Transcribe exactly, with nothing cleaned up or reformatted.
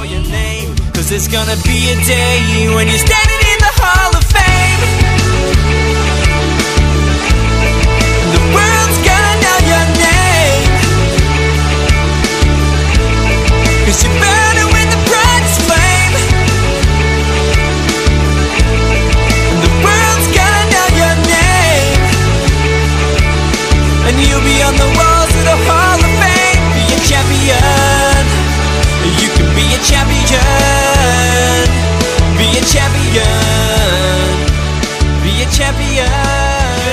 your name. Cause there's gonna be a day when you're standing in the hall